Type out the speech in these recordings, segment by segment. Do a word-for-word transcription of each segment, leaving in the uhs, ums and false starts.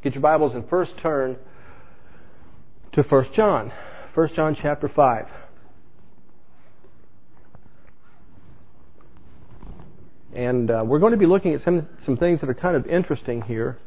Get your Bibles and first turn to First John. First John chapter five. And uh, we're going to be looking at some, some things that are kind of interesting here.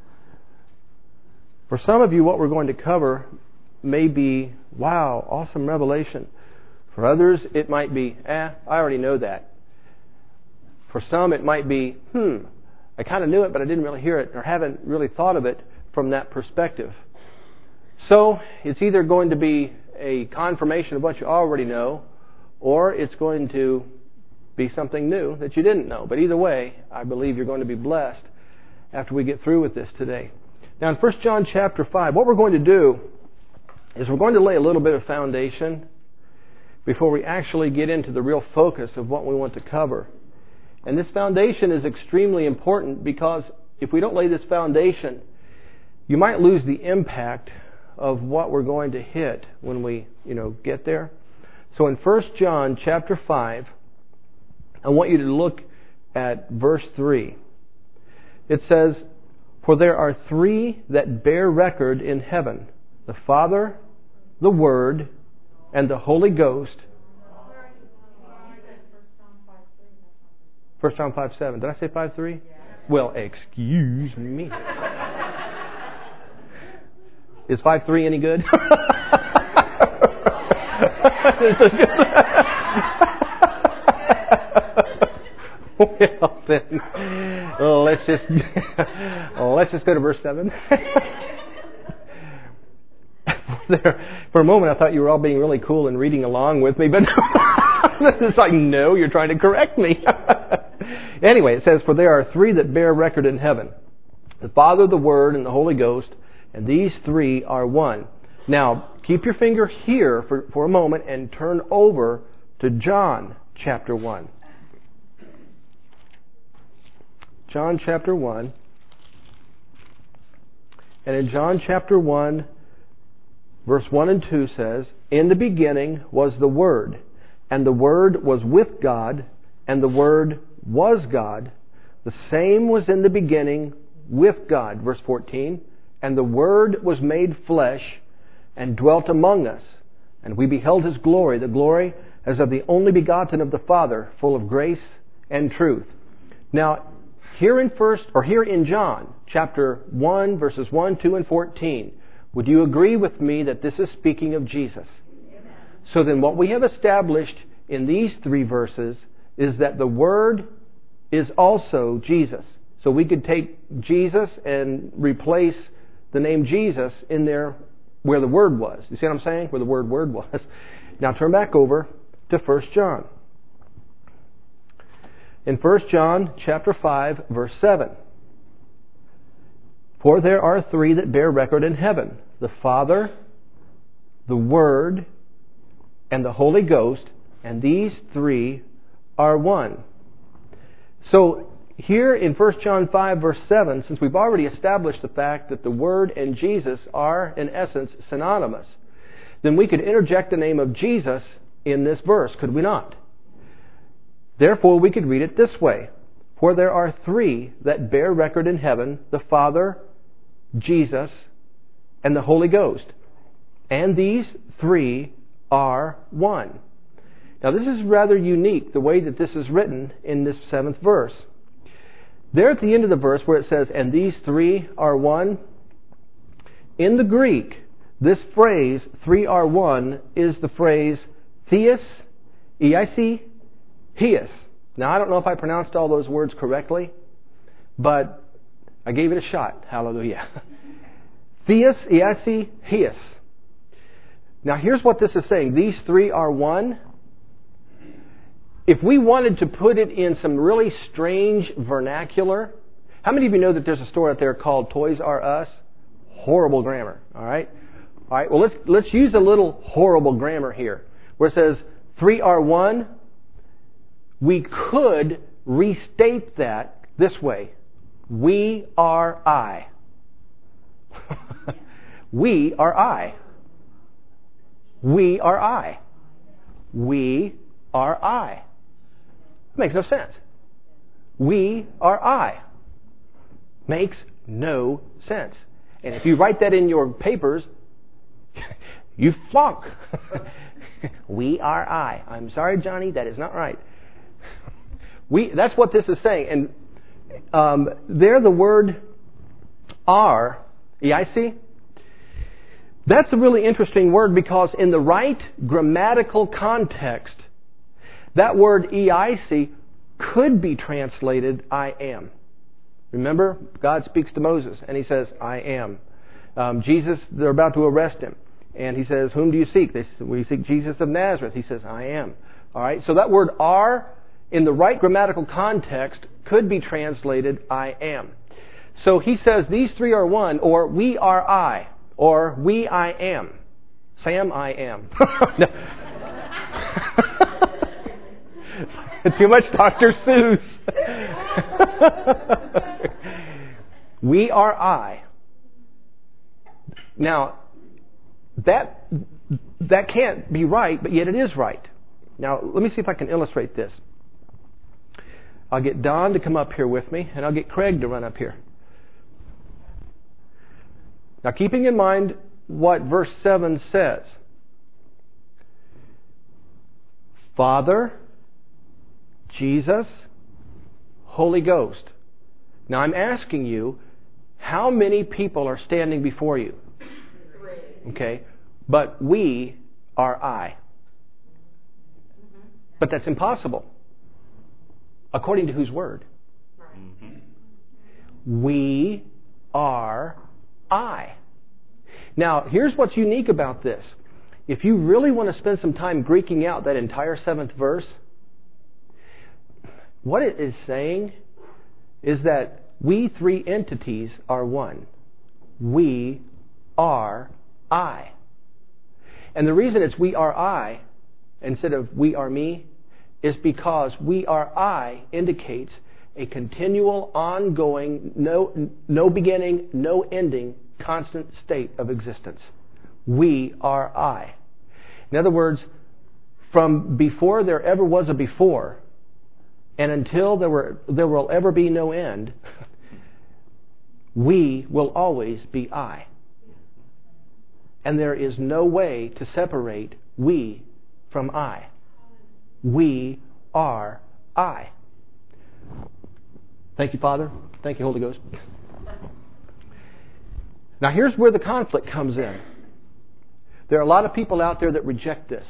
For some of you, what we're going to cover may be, wow, awesome revelation. For others, it might be, eh, I already know that. For some, it might be, hmm, I kind of knew it, but I didn't really hear it, or haven't really thought of it from that perspective. So, it's either going to be a confirmation of what you already know, or it's going to be something new that you didn't know. But either way, I believe you're going to be blessed after we get through with this today. Now, in First John chapter five, what we're going to do is we're going to lay a little bit of foundation before we actually get into the real focus of what we want to cover. And this foundation is extremely important because if we don't lay this foundation, you might lose the impact of what we're going to hit when we, you know, get there. So in First John chapter five, I want you to look at verse three. It says, "For there are three that bear record in heaven, the Father, the Word, and the Holy Ghost." First John five seven. Did I say five three? Well, excuse me. Is five three any good? Well then, let's just let's just go to verse seven. There, for a moment, I thought you were all being really cool and reading along with me, but it's like, no, you're trying to correct me. Anyway, it says, "For there are three that bear record in heaven, the Father, the Word, and the Holy Ghost, and these three are one." Now, keep your finger here for, for a moment and turn over to John chapter one. John chapter one. And in John chapter one, verse one and two says, "In the beginning was the Word, and the Word was with God, and the Word was God. The same was in the beginning with God." Verse fourteen, "And the Word was made flesh and dwelt among us, and we beheld His glory, the glory as of the only begotten of the Father, full of grace and truth." Now, here in first, or here in John chapter one, verses one, two, and fourteen, would you agree with me that this is speaking of Jesus? Amen. So then what we have established in these three verses is that the Word is also Jesus. So we could take Jesus and replace the name Jesus in there where the Word was. You see what I'm saying? Where the word word was. Now turn back over to First John. In First John chapter five, verse seven. "For there are three that bear record in heaven, the Father, the Word, and the Holy Ghost, and these three are one." So here in First John five, verse seven, since we've already established the fact that the Word and Jesus are, in essence, synonymous, then we could interject the name of Jesus in this verse, could we not? Therefore, we could read it this way: "For there are three that bear record in heaven, the Father, Jesus, and the Holy Ghost. And these three are one." Now, this is rather unique, the way that this is written in this seventh verse. There at the end of the verse where it says, "And these three are one," in the Greek, this phrase, "three are one," is the phrase theos, E I C, hios. Now, I don't know if I pronounced all those words correctly, but I gave it a shot. Hallelujah. Theos, E I C, hios. Now, here's what this is saying. These three are one. If we wanted to put it in some really strange vernacular, how many of you know that there's a store out there called Toys R Us? Horrible grammar, all right? All right, well, let's let's use a little horrible grammar here, where it says three are one. We could restate that this way: we are I. We are I. We are I. We are I. Makes no sense. We are I. Makes no sense. And if you write that in your papers, you flunk. We are I. I'm sorry, Johnny, that is not right. We. That's what this is saying. And um, there the word are, E I C, that's a really interesting word because in the right grammatical context, that word E I C could be translated I am. Remember, God speaks to Moses and he says, I am. Um, Jesus, they're about to arrest him. And he says, whom do you seek? They, we seek Jesus of Nazareth. He says, I am. All right. So that word are, in the right grammatical context, could be translated I am. So he says, these three are one, or we are I, or we I am. Sam, I am. Too much Doctor Seuss. We are I. Now, that that can't be right, but yet it is right. Now, let me see if I can illustrate this. I'll get Don to come up here with me, and I'll get Craig to run up here. Now, keeping in mind what verse seven says, Father, Jesus, Holy Ghost. Now, I'm asking you, how many people are standing before you? Okay, but we are I. But that's impossible. According to whose word? We are I. Now, here's what's unique about this. If you really want to spend some time Greeking out that entire seventh verse, what it is saying is that we three entities are one. We are I. And the reason it's we are I instead of we are me is because we are I indicates a continual, ongoing, no, no beginning, no ending, constant state of existence. We are I. In other words, from before there ever was a before, and until there were there will ever be no end, we will always be I. And there is no way to separate we from I. We are I. Thank you, Father. Thank you, Holy Ghost. Now here's where the conflict comes in. There are a lot of people out there that reject this.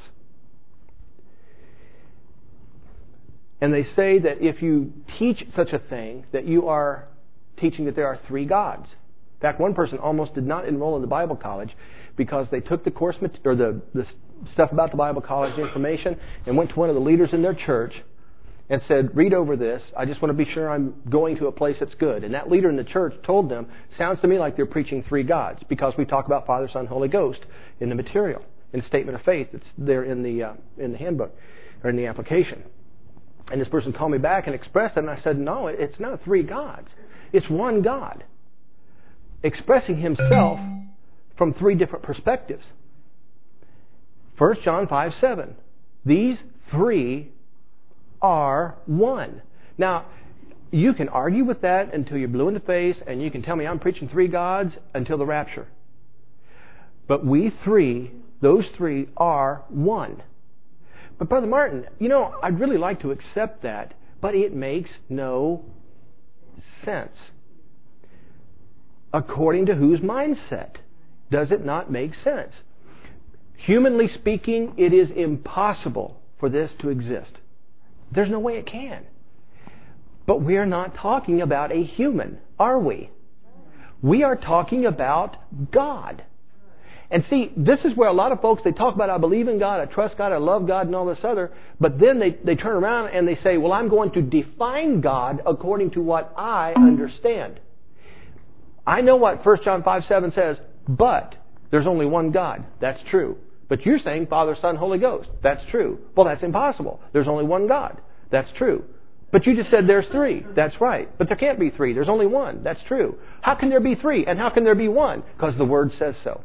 And they say that if you teach such a thing, that you are teaching that there are three gods. In fact, one person almost did not enroll in the Bible college because they took the course or the, the stuff about the Bible college, the information, and went to one of the leaders in their church and said, read over this. I just want to be sure I'm going to a place that's good. And that leader in the church told them, sounds to me like they're preaching three gods because we talk about Father, Son, Holy Ghost in the material, in the statement of faith that's there in the uh, in the handbook or in the application. And this person called me back and expressed it, and I said, no, it's not three gods. It's one God expressing himself from three different perspectives. First John five seven. These three are one. Now, you can argue with that until you're blue in the face, and you can tell me I'm preaching three gods until the rapture. But we three, those three are one. But Brother Martin, you know, I'd really like to accept that, but it makes no sense. According to whose mindset does it not make sense? Humanly speaking, it is impossible for this to exist. There's no way it can. But we are not talking about a human, are we? We are talking about God. And see, this is where a lot of folks, they talk about, I believe in God, I trust God, I love God, and all this other, but then they, they turn around and they say, well, I'm going to define God according to what I understand. I know what First John five seven says, but there's only one God. That's true. But you're saying Father, Son, Holy Ghost. That's true. Well, that's impossible. There's only one God. That's true. But you just said there's three. That's right. But there can't be three. There's only one. That's true. How can there be three? And how can there be one? Because the Word says so.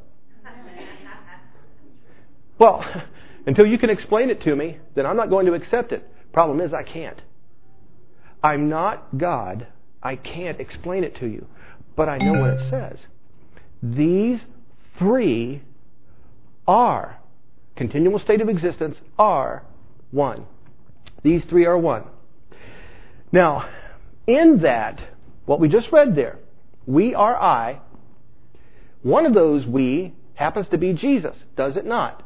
Well, until you can explain it to me, then I'm not going to accept it. Problem is, I can't. I'm not God. I can't explain it to you. But I know what it says. these three are, continual state of existence, are one. These three are one. Now, in that, what we just read there, we are I, one of those we happens to be Jesus, does it not?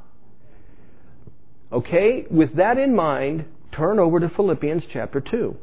Okay, with that in mind, turn over to Philippians chapter two.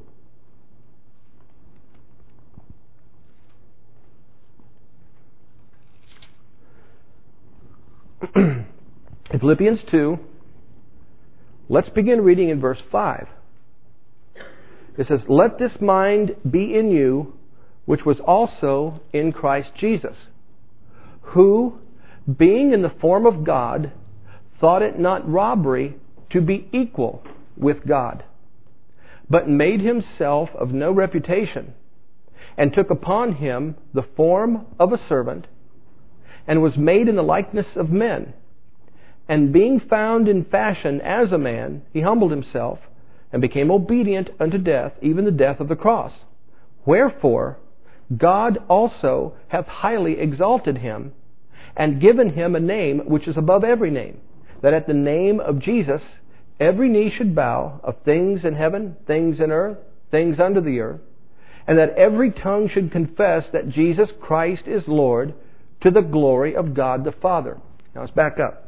In Philippians two, let's begin reading in verse five. It says, "Let this mind be in you, which was also in Christ Jesus, who, being in the form of God, thought it not robbery to be equal with God, but made himself of no reputation, and took upon him the form of a servant, and was made in the likeness of men. And being found in fashion as a man, he humbled himself, and became obedient unto death, even the death of the cross. Wherefore God also hath highly exalted him, and given him a name which is above every name, that at the name of Jesus every knee should bow, of things in heaven, things in earth, things under the earth, and that every tongue should confess that Jesus Christ is Lord, to the glory of God the Father." Now let's back up.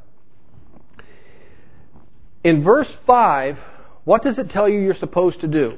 In verse five, what does it tell you you're supposed to do?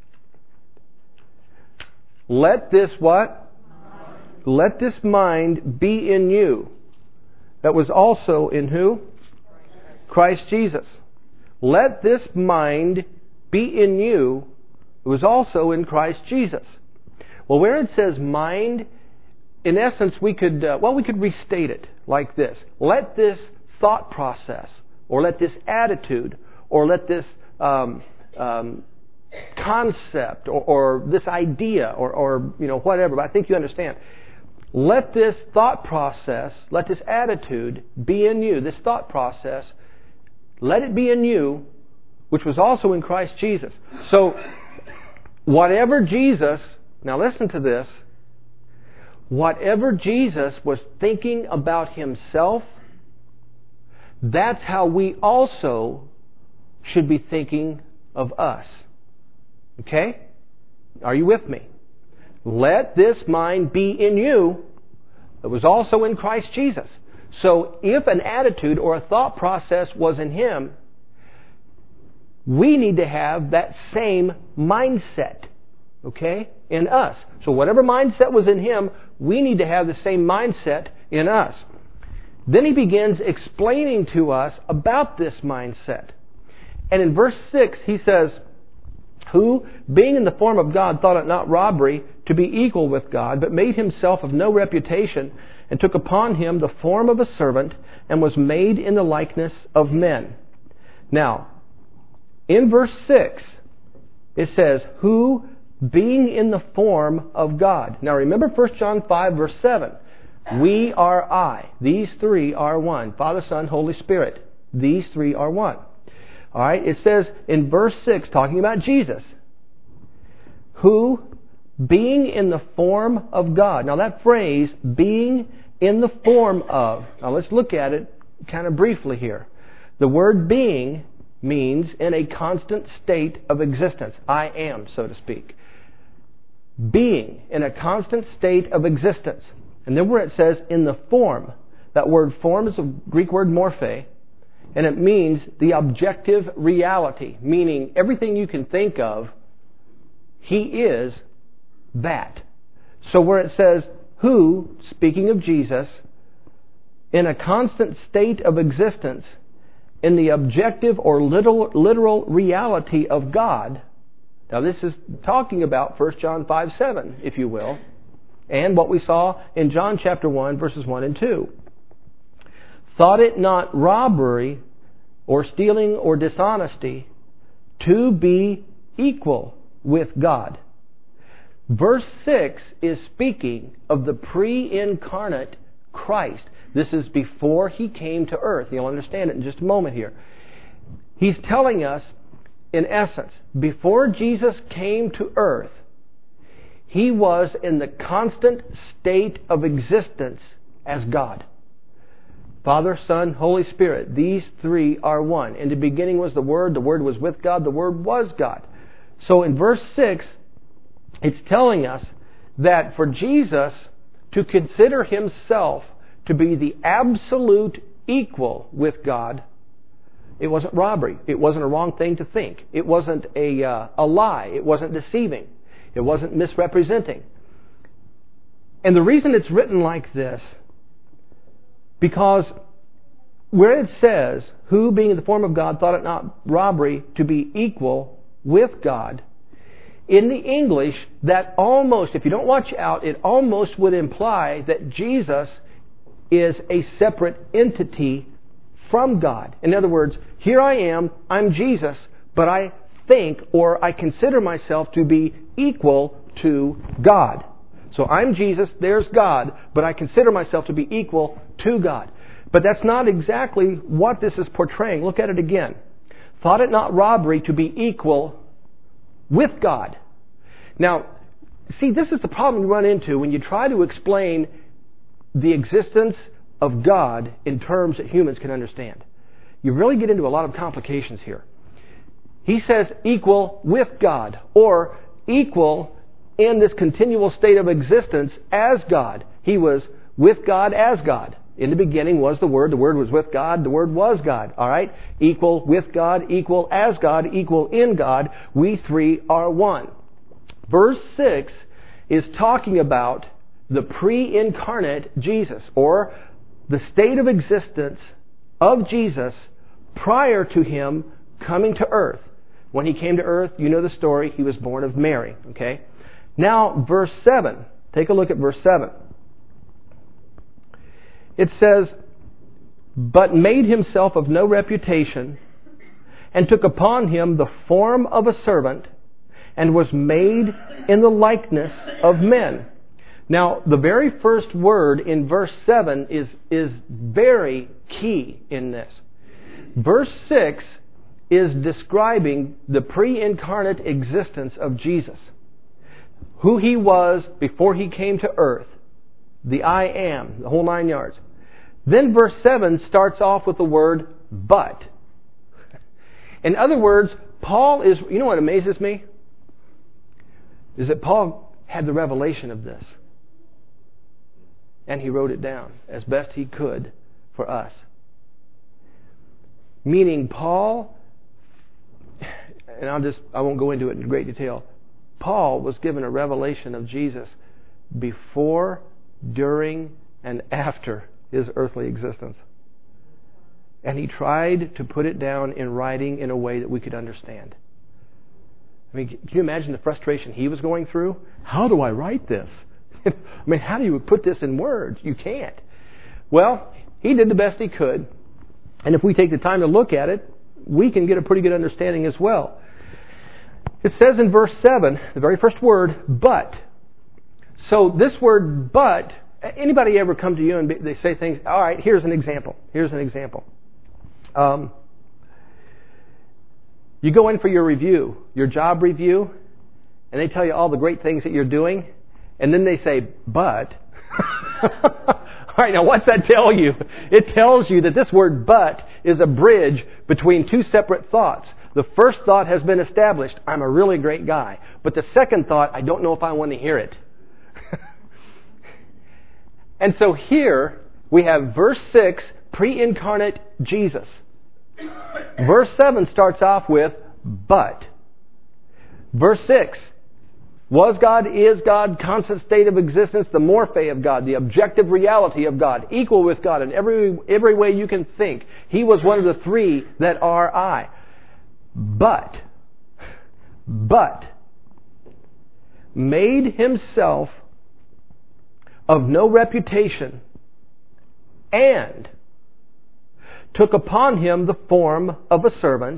Let this what? Let this mind be in you, that was also in who? Christ Jesus. Let this mind be in you, that was also in Christ Jesus. Well, where it says mind, in essence, we could, uh, well, we could restate it like this. Let this thought process, or let this attitude, or let this um, um, concept, or, or this idea, or, or you know whatever. But I think you understand. Let this thought process, let this attitude be in you. This thought process, let it be in you, which was also in Christ Jesus. So, whatever Jesus, now listen to this. Whatever Jesus was thinking about himself, that's how we also should be thinking of us. Okay? Are you with me? Let this mind be in you that was also in Christ Jesus. So if an attitude or a thought process was in him, we need to have that same mindset, okay, in us. So whatever mindset was in him, we need to have the same mindset in us. Then he begins explaining to us about this mindset. And in verse six, he says, "Who, being in the form of God, thought it not robbery to be equal with God, but made himself of no reputation, and took upon him the form of a servant, and was made in the likeness of men." Now, in verse six, it says, "Who, being in the form of God." Now remember First John five, verse seven. We are I. These three are one. Father, Son, Holy Spirit. These three are one. All right, it says in verse six, talking about Jesus, "Who, being in the form of God." Now that phrase, being in the form of. Now let's look at it kind of briefly here. The word being means in a constant state of existence. I am, so to speak. Being in a constant state of existence. And then where it says in the form, that word form is a Greek word morphe, and it means the objective reality, meaning everything you can think of, he is that. So where it says, who, speaking of Jesus, in a constant state of existence, in the objective or literal, literal reality of God. Now this is talking about First John five seven, if you will, and what we saw in John chapter one, verses one and two. "Thought it not robbery or stealing or dishonesty to be equal with God." Verse six is speaking of the pre-incarnate Christ. This is before he came to earth. You'll understand it in just a moment here. He's telling us, in essence, before Jesus came to earth, he was in the constant state of existence as God. Father, Son, Holy Spirit, these three are one. In the beginning was the Word, the Word was with God, the Word was God. So in verse six, it's telling us that for Jesus to consider Himself to be the absolute equal with God, it wasn't robbery. It wasn't a wrong thing to think. It wasn't a, uh, a lie. It wasn't deceiving. It wasn't misrepresenting. And the reason it's written like this, because where it says, who being in the form of God thought it not robbery to be equal with God, in the English, that almost, if you don't watch out, it almost would imply that Jesus is a separate entity from God. In other words, here I am, I'm Jesus, but I think or I consider myself to be equal to God. So I'm Jesus, there's God, but I consider myself to be equal to God. But that's not exactly what this is portraying. Look at it again. Thought it not robbery to be equal with God. Now, see, this is the problem you run into when you try to explain the existence of God in terms that humans can understand. You really get into a lot of complications here. He says equal with God, or equal in this continual state of existence as God. He was with God as God. In the beginning was the Word. The Word was with God. The Word was God. All right? Equal with God, equal as God, equal in God. We three are one. Verse six is talking about the pre-incarnate Jesus, or the state of existence of Jesus prior to Him coming to earth. When He came to earth, you know the story, He was born of Mary. Okay? Now, verse seven. Take a look at verse seven. It says, but made Himself of no reputation, and took upon Him the form of a servant, and was made in the likeness of men. Now, the very first word in verse seven is, is very key in this. Verse six is describing the pre-incarnate existence of Jesus. Who He was before He came to earth. The I am, the whole nine yards. Then verse seven starts off with the word but. In other words, Paul is, you know what amazes me? Is that Paul had the revelation of this. And he wrote it down as best he could for us. Meaning Paul, and I'll just, I won't go into it in great detail. Paul was given a revelation of Jesus before, during, and after His earthly existence. And he tried to put it down in writing in a way that we could understand. I mean, can you imagine the frustration he was going through? How do I write this? I mean, how do you put this in words? You can't. Well, he did the best he could. And if we take the time to look at it, we can get a pretty good understanding as well. It says in verse seven, the very first word, but. So this word but, anybody ever come to you and they say things, all right, here's an example. Here's an example. Um, you go in for your review, your job review, and they tell you all the great things that you're doing, and then they say, but. All right, now what's that tell you? It tells you that this word but is a bridge between two separate thoughts. The first thought has been established, I'm a really great guy. But the second thought, I don't know if I want to hear it. And so here we have verse six, pre-incarnate Jesus. Verse seven starts off with but. Verse six, was God, is God, constant state of existence, the morphe of God, the objective reality of God, equal with God in every every way you can think. He was one of the three that are I. But, but, made Himself of no reputation, and took upon Him the form of a servant,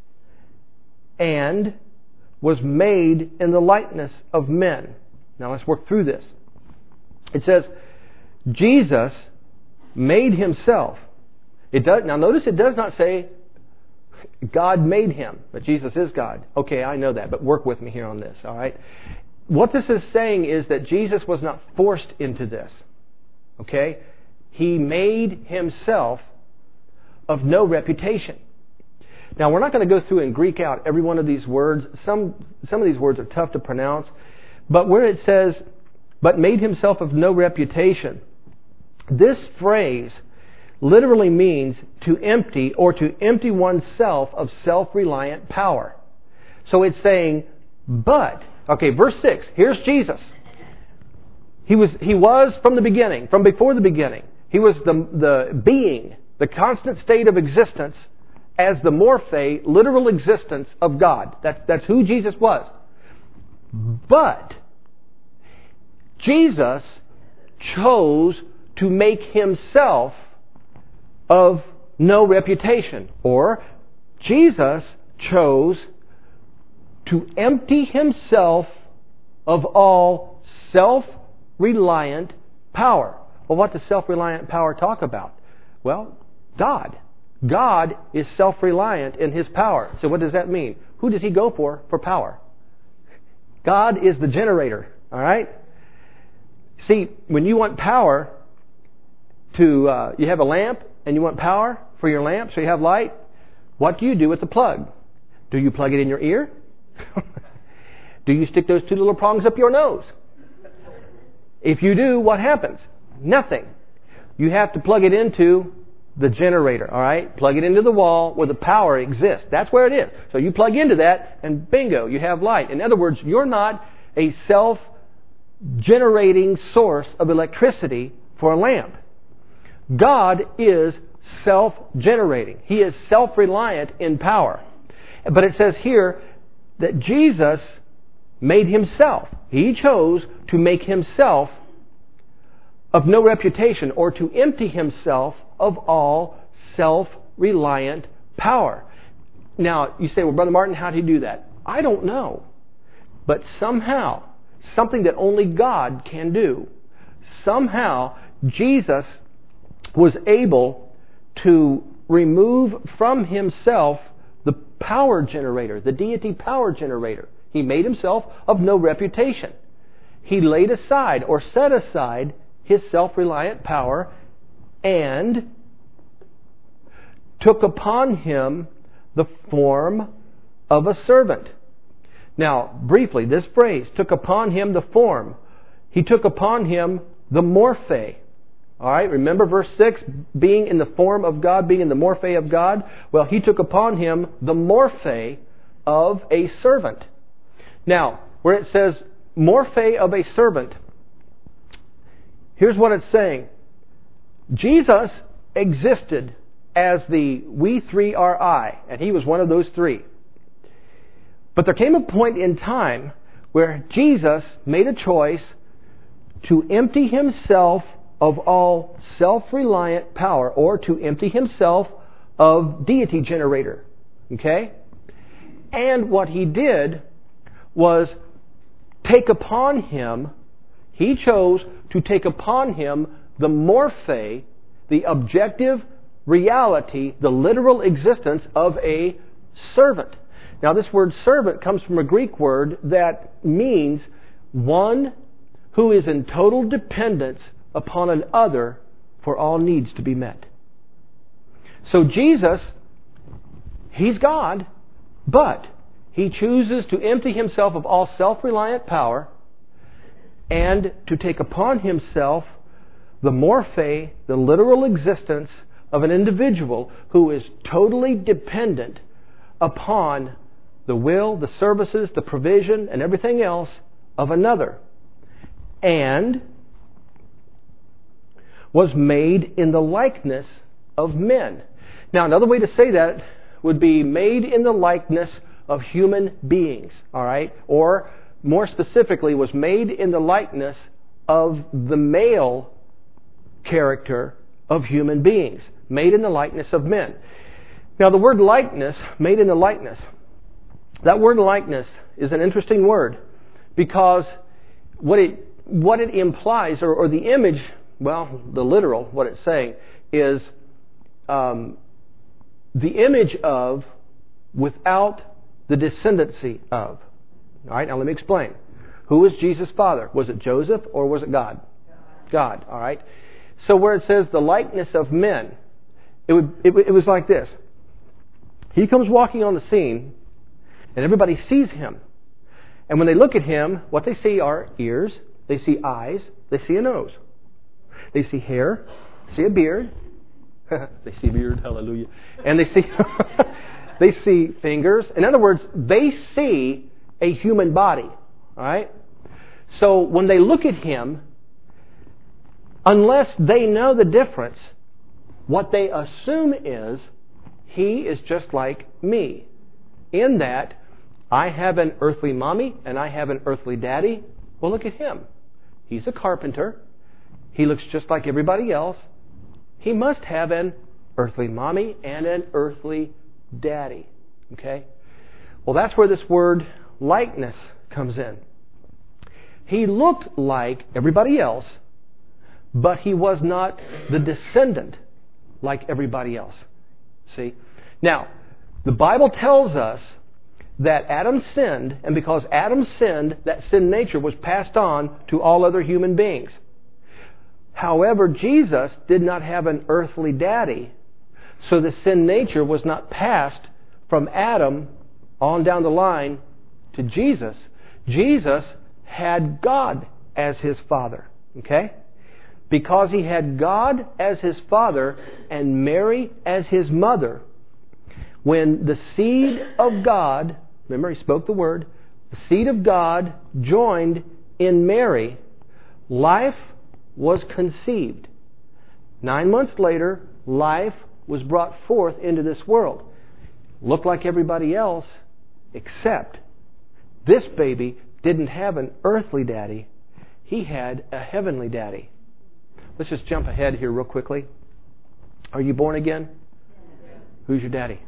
and was made in the likeness of men. Now let's work through this. It says, Jesus made Himself. It does, now notice it does not say God made Him, but Jesus is God. Okay, I know that, but work with me here on this, all right? What this is saying is that Jesus was not forced into this. Okay? He made himself of no reputation. Now, we're not going to go through and Greek out every one of these words. Some, some of these words are tough to pronounce. But where it says, but made himself of no reputation, this phrase literally means to empty or to empty oneself of self-reliant power. So it's saying, but, okay, verse six, here's Jesus. He was, he was from the beginning, from before the beginning. He was the, the being, the constant state of existence as the morphe, literal existence of God. That's, that's who Jesus was. But Jesus chose to make himself of no reputation. Or Jesus chose to empty himself of all self-reliant power. Well, what does self-reliant power talk about? Well, God. God is self-reliant in his power. So what does that mean? Who does he go for for power? God is the generator. All right? See, when you want power to, uh, you have a lamp and you want power for your lamp so you have light, what do you do with the plug? Do you plug it in your ear? Do you stick those two little prongs up your nose? If you do, what happens? Nothing. You have to plug it into the generator, all right? Plug it into the wall where the power exists. That's where it is. So you plug into that and bingo, you have light. In other words, you're not a self-generating source of electricity for a lamp. God is self-generating. He is self-reliant in power. But it says here that Jesus made himself. He chose to make himself of no reputation, or to empty himself of all self-reliant power. Now, you say, well, Brother Martin, how did he do that? I don't know. But somehow, something that only God can do, somehow Jesus was able to remove from himself the power generator, the deity power generator. He made himself of no reputation. He laid aside or set aside his self-reliant power and took upon him the form of a servant. Now, briefly, this phrase, took upon him the form. He took upon him the morphe. All right, remember verse six, being in the form of God, being in the morphe of God? Well, he took upon him the morphe of a servant. Now, where it says morphe of a servant, here's what it's saying. Jesus existed as the we three are I, and he was one of those three. But there came a point in time where Jesus made a choice to empty himself of all self-reliant power, or to empty himself of deity generator. Okay? And what he did was take upon him, he chose to take upon him the morphe, the objective reality, the literal existence of a servant. Now, this word servant comes from a Greek word that means one who is in total dependence upon an other for all needs to be met. So Jesus, he's God, but he chooses to empty himself of all self-reliant power and to take upon himself the morphe, the literal existence of an individual who is totally dependent upon the will, the services, the provision, and everything else of another. And was made in the likeness of men. Now, another way to say that would be made in the likeness of human beings, all right? Or, more specifically, was made in the likeness of the male character of human beings. Made in the likeness of men. Now, the word likeness, made in the likeness, that word likeness is an interesting word because what it, what it implies, or, or the image, well, the literal, what it's saying, is um, the image of without the descendancy of. All right, now let me explain. Who was Jesus' father? Was it Joseph or was it God? God, all right. So where it says the likeness of men, it, would, it, it was like this. He comes walking on the scene, and everybody sees him. And when they look at him, what they see are ears, they see eyes, they see a nose. They see hair, see a beard. They see beard, hallelujah. And they see they see fingers. In other words, they see a human body. All right? So when they look at him, unless they know the difference, what they assume is he is just like me. In that, I have an earthly mommy and I have an earthly daddy. Well, look at him. He's a carpenter. He looks just like everybody else. He must have an earthly mommy and an earthly daddy. Okay? Well, that's where this word likeness comes in. He looked like everybody else, but he was not the descendant like everybody else. See? Now, the Bible tells us that Adam sinned, and because Adam sinned, that sin nature was passed on to all other human beings. However, Jesus did not have an earthly daddy, so the sin nature was not passed from Adam on down the line to Jesus. Jesus had God as his father. Okay? Because he had God as his father and Mary as his mother, when the seed of God, remember he spoke the word, the seed of God joined in Mary, life was conceived. Nine months later, life was brought forth into this world. Looked like everybody else, except this baby didn't have an earthly daddy. He had a heavenly daddy. Let's just jump ahead here real quickly. Are you born again? Who's your daddy?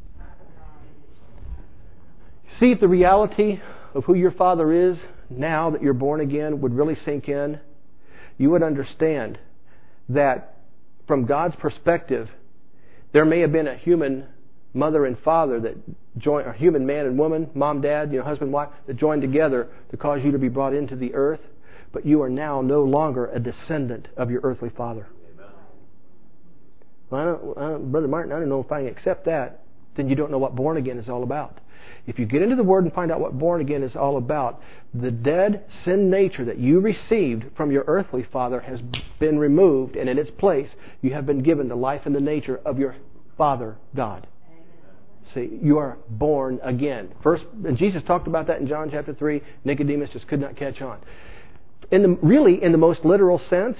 See if the reality of who your father is now that you're born again would really sink in. You would understand that from God's perspective, there may have been a human mother and father that joined, a human man and woman, mom, dad, you know, husband, wife, that joined together to cause you to be brought into the earth. But you are now no longer a descendant of your earthly father. Well, I don't, I don't, Brother Martin, I don't know if I can accept that. Then you don't know what born again is all about. If you get into the Word and find out what born again is all about, the dead sin nature that you received from your earthly father has been removed, and in its place you have been given the life and the nature of your Father God. See, you are born again. First, and Jesus talked about that in John chapter three. Nicodemus just could not catch on. In the, really, in the most literal sense,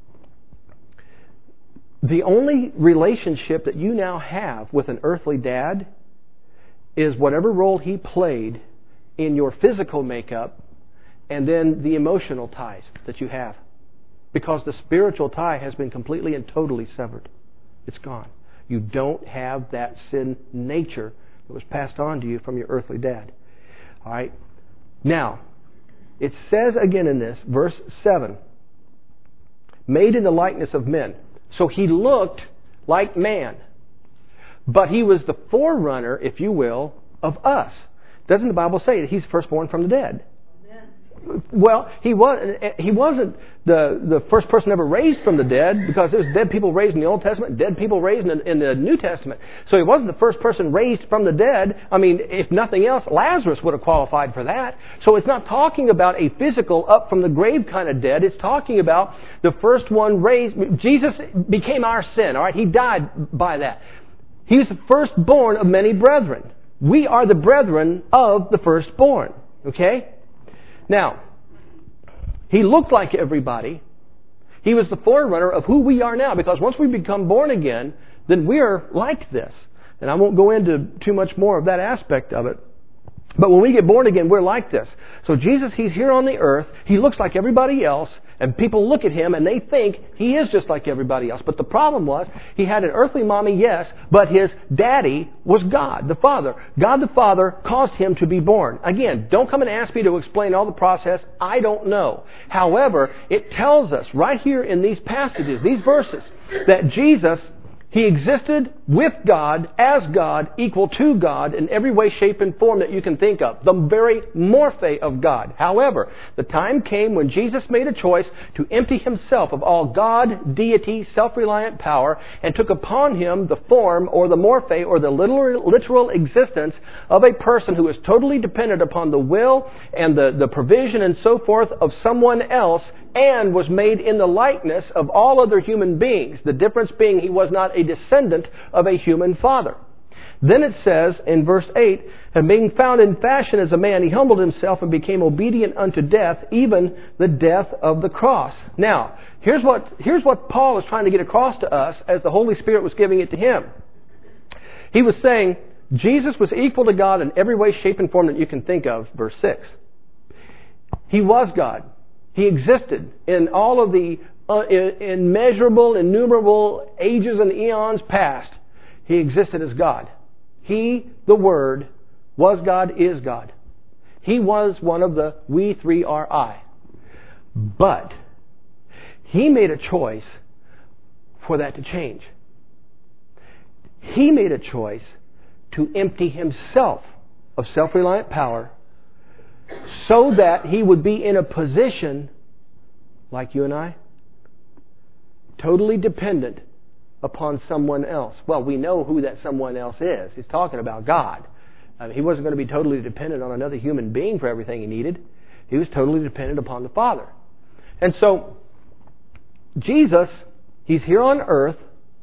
the only relationship that you now have with an earthly dad is whatever role he played in your physical makeup and then the emotional ties that you have. Because the spiritual tie has been completely and totally severed. It's gone. You don't have that sin nature that was passed on to you from your earthly dad. All right? Now, it says again in this, verse seven, made in the likeness of men. So he looked like man. But he was the forerunner, if you will, of us. Doesn't the Bible say that he's firstborn from the dead? Amen. Well, he was he wasn't the, the first person ever raised from the dead, because there's dead people raised in the Old Testament, dead people raised in the, in the New Testament. So he wasn't the first person raised from the dead. I mean, if nothing else, Lazarus would have qualified for that. So it's not talking about a physical up from the grave kind of dead. It's talking about the first one raised. Jesus became our sin. All right, he died by that. He was the firstborn of many brethren. We are the brethren of the firstborn. Okay? Now, he looked like everybody. He was the forerunner of who we are now, because once we become born again, then we're like this. And I won't go into too much more of that aspect of it. But when we get born again, we're like this. So Jesus, he's here on the earth. He looks like everybody else. And people look at him and they think he is just like everybody else. But the problem was, he had an earthly mommy, yes, but his daddy was God, the Father. God the Father caused him to be born. Again, don't come and ask me to explain all the process. I don't know. However, it tells us right here in these passages, these verses, that Jesus, He existed with God, as God, equal to God in every way, shape, and form that you can think of. The very morphe of God. However, the time came when Jesus made a choice to empty Himself of all God, deity, self-reliant power, and took upon Him the form or the morphe or the literal, literal existence of a person who is totally dependent upon the will and the, the provision and so forth of someone else, and was made in the likeness of all other human beings. The difference being He was not a descendant of a human father. Then it says in verse eight, and being found in fashion as a man, He humbled Himself and became obedient unto death, even the death of the cross. Now, here's what, here's what Paul is trying to get across to us as the Holy Spirit was giving it to him. He was saying, Jesus was equal to God in every way, shape, and form that you can think of, verse six. He was God. He existed in all of the uh, immeasurable, innumerable ages and eons past. He existed as God. He, the Word, was God, is God. He was one of the we three are I. But He made a choice for that to change. He made a choice to empty Himself of self-reliant power so that He would be in a position, like you and I, totally dependent upon someone else. Well, we know who that someone else is. He's talking about God. I mean, He wasn't going to be totally dependent on another human being for everything He needed. He was totally dependent upon the Father. And so, Jesus, He's here on earth.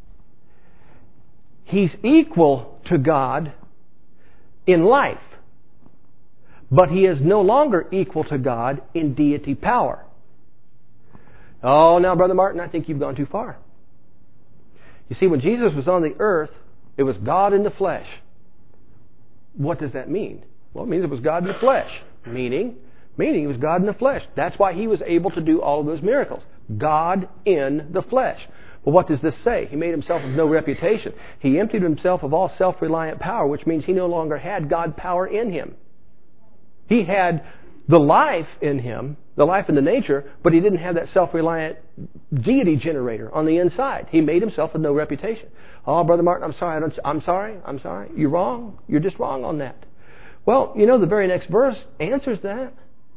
He's equal to God in life. But He is no longer equal to God in deity power. Oh, now, Brother Martin, I think you've gone too far. You see, when Jesus was on the earth, it was God in the flesh. What does that mean? Well, it means it was God in the flesh. Meaning, meaning it was God in the flesh. That's why He was able to do all of those miracles. God in the flesh. Well, what does this say? He made Himself of no reputation. He emptied Himself of all self-reliant power, which means He no longer had God power in Him. He had the life in Him, the life and the nature, but He didn't have that self-reliant deity generator on the inside. He made Himself with no reputation. Oh, Brother Martin, I'm sorry. I don't, I'm sorry. I'm sorry. You're wrong. You're just wrong on that. Well, you know, the very next verse answers that.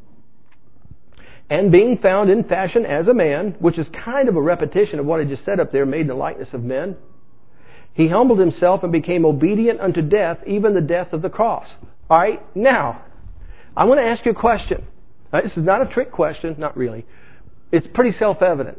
And being found in fashion as a man, which is kind of a repetition of what I just said up there, made in the likeness of men, He humbled Himself and became obedient unto death, even the death of the cross. All right, now, I want to ask you a question. Now, this is not a trick question, not really. It's pretty self-evident.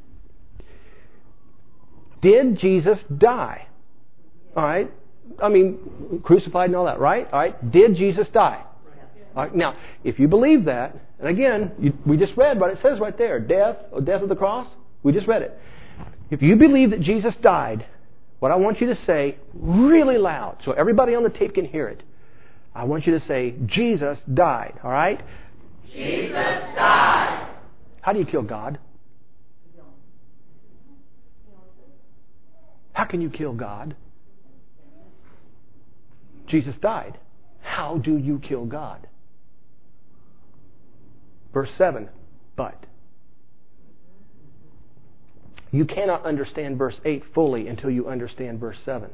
Did Jesus die? All right? I mean, crucified and all that, right? All right? Did Jesus die? All right, now, if you believe that, and again, you, we just read what it says right there, death, or death of the cross. We just read it. If you believe that Jesus died, what I want you to say really loud, so everybody on the tape can hear it. I want you to say, Jesus died. All right? Jesus died. How do you kill God? How can you kill God? Jesus died. How do you kill God? Verse seven, but. You cannot understand verse eight fully until you understand verse seven.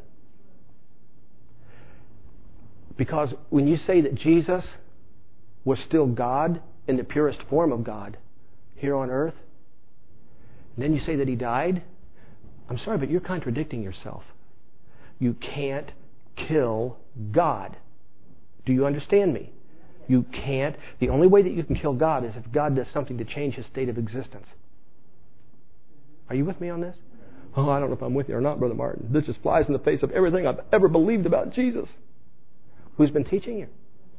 Because when you say that Jesus was still God in the purest form of God here on earth, and then you say that He died, I'm sorry, but you're contradicting yourself. You can't kill God. Do you understand me? You can't. The only way that you can kill God is if God does something to change His state of existence. Are you with me on this? Oh, I don't know if I'm with you or not, Brother Martin. This just flies in the face of everything I've ever believed about Jesus. Who's been teaching you?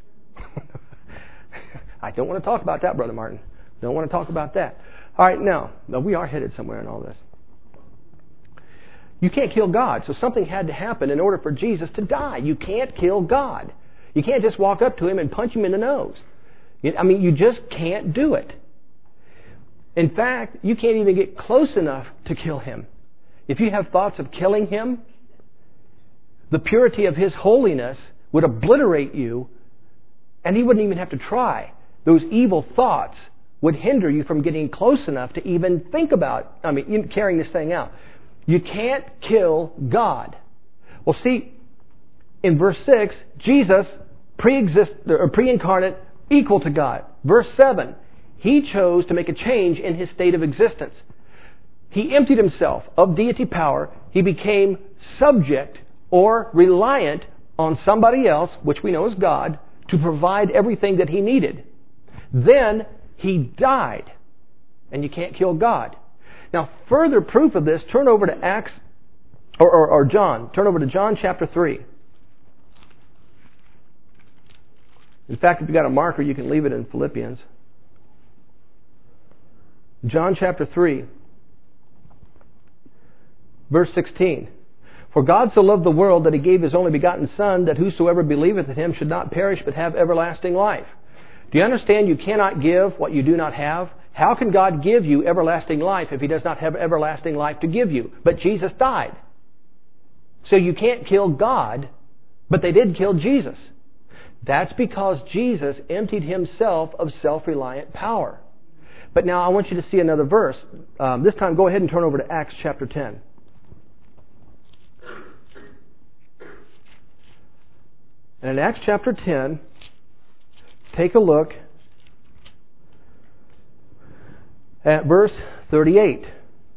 I don't want to talk about that, Brother Martin. Don't want to talk about that. All right, now, now we are headed somewhere in all this. You can't kill God, so something had to happen in order for Jesus to die. You can't kill God. You can't just walk up to Him and punch Him in the nose. I mean, you just can't do it. In fact, you can't even get close enough to kill Him. If you have thoughts of killing Him, the purity of His holiness would obliterate you, and He wouldn't even have to try. Those evil thoughts would hinder you from getting close enough to even think about, I mean, carrying this thing out. You can't kill God. Well, see, in verse six, Jesus pre-exist, or pre-incarnate, equal to God. Verse seven, He chose to make a change in His state of existence. He emptied Himself of deity power. He became subject or reliant on somebody else, which we know as God, to provide everything that He needed. Then He died. And you can't kill God. Now, further proof of this, turn over to Acts, or, or, or John. Turn over to John chapter three. In fact, if you've got a marker, you can leave it in Philippians. John chapter three, verse sixteen. For God so loved the world that He gave His only begotten Son, that whosoever believeth in Him should not perish but have everlasting life. Do you understand you cannot give what you do not have? How can God give you everlasting life if He does not have everlasting life to give you? But Jesus died. So you can't kill God, but they did kill Jesus. That's because Jesus emptied Himself of self-reliant power. But now I want you to see another verse. Um, this time go ahead and turn over to Acts chapter ten. And in Acts chapter ten, take a look at verse thirty-eight.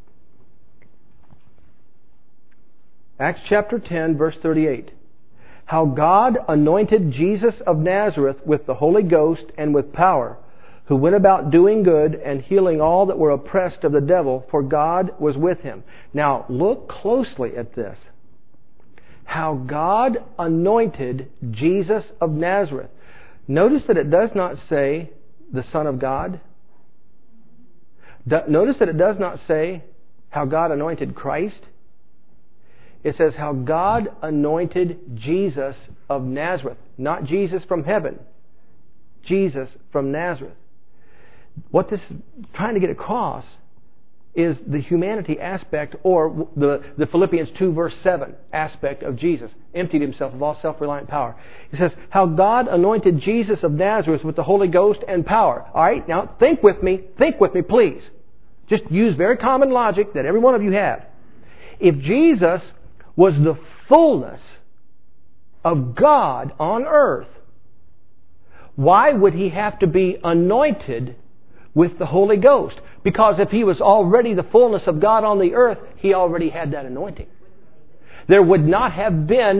Acts chapter ten, verse thirty-eight. How God anointed Jesus of Nazareth with the Holy Ghost and with power, who went about doing good and healing all that were oppressed of the devil, for God was with Him. Now, look closely at this. How God anointed Jesus of Nazareth. Notice that it does not say the Son of God. Notice that it does not say how God anointed Christ. It says how God anointed Jesus of Nazareth. Not Jesus from heaven. Jesus from Nazareth. What this is trying to get across is the humanity aspect, or the, the Philippians two verse seven aspect of Jesus. Emptied Himself of all self-reliant power. It says how God anointed Jesus of Nazareth with the Holy Ghost and power. Alright, now think with me. Think with me, please. Just use very common logic that every one of you have. If Jesus was the fullness of God on earth, why would He have to be anointed with the Holy Ghost? Because if He was already the fullness of God on the earth, He already had that anointing. There would not have been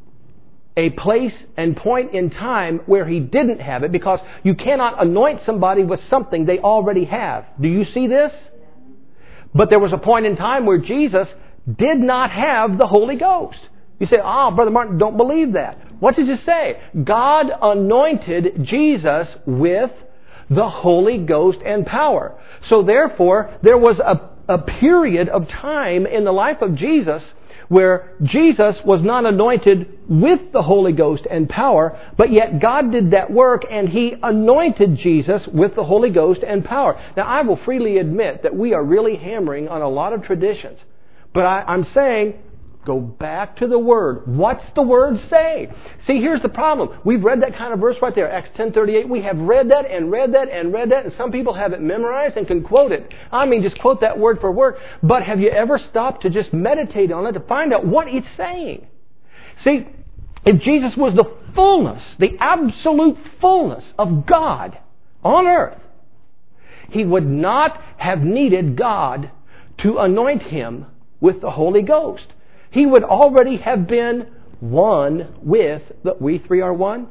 a place and point in time where He didn't have it, because you cannot anoint somebody with something they already have. Do you see this? But there was a point in time where Jesus did not have the Holy Ghost. You say, ah, oh, Brother Martin, don't believe that. What did you say? God anointed Jesus with the Holy Ghost and power. So therefore, there was a, a period of time in the life of Jesus where Jesus was not anointed with the Holy Ghost and power, but yet God did that work and He anointed Jesus with the Holy Ghost and power. Now, I will freely admit that we are really hammering on a lot of traditions. But I, I'm saying, go back to the Word. What's the Word say? See, here's the problem. We've read that kind of verse right there, Acts ten thirty-eight. We have read that and read that and read that, and some people have it memorized and can quote it. I mean, just quote that word for word. But have you ever stopped to just meditate on it to find out what it's saying? See, if Jesus was the fullness, the absolute fullness of God on earth, He would not have needed God to anoint Him with the Holy Ghost. He would already have been one with the... We three are one?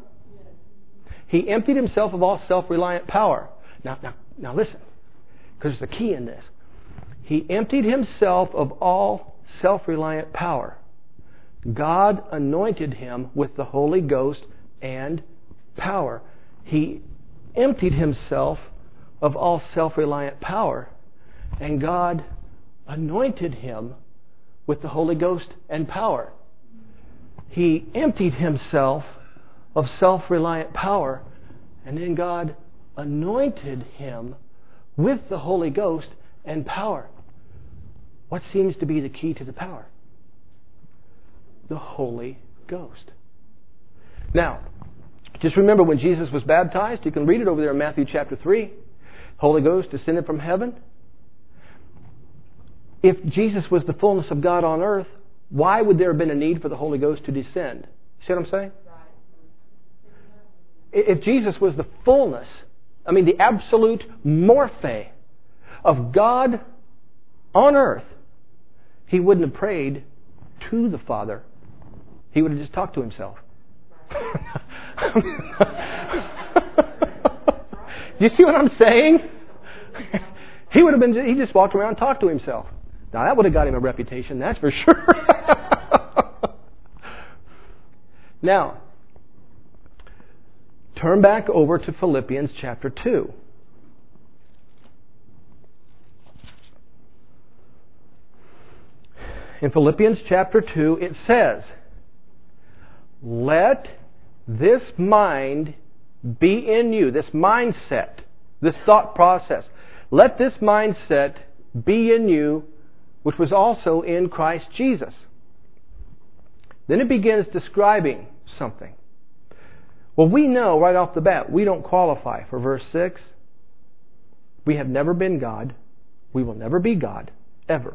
He emptied Himself of all self-reliant power. Now, now, now listen, because there's a key in this. He emptied Himself of all self-reliant power. God anointed Him with the Holy Ghost and power. He emptied Himself of all self-reliant power, and God anointed Him with the Holy Ghost and power. He emptied Himself of self-reliant power, and then God anointed Him with the Holy Ghost and power. What seems to be the key to the power? The Holy Ghost. Now, just remember when Jesus was baptized, you can read it over there in Matthew chapter three. Holy Ghost descended from heaven. if Jesus was the fullness of God on earth, why would there have been a need for the Holy Ghost to descend? See what I'm saying? If Jesus was the fullness, I mean the absolute morphe of God on earth, He wouldn't have prayed to the Father. He would have just talked to Himself. Do you see what I'm saying? He would have been, he just walked around and talked to Himself. Now that would have got Him a reputation, that's for sure. Now, turn back over to Philippians chapter two. In Philippians chapter two, it says, let this mind be in you, this mindset, this thought process. Let this mindset be in you, which was also in Christ Jesus. Then it begins describing something. Well, we know right off the bat, we don't qualify for verse six. We have never been God. We will never be God, ever.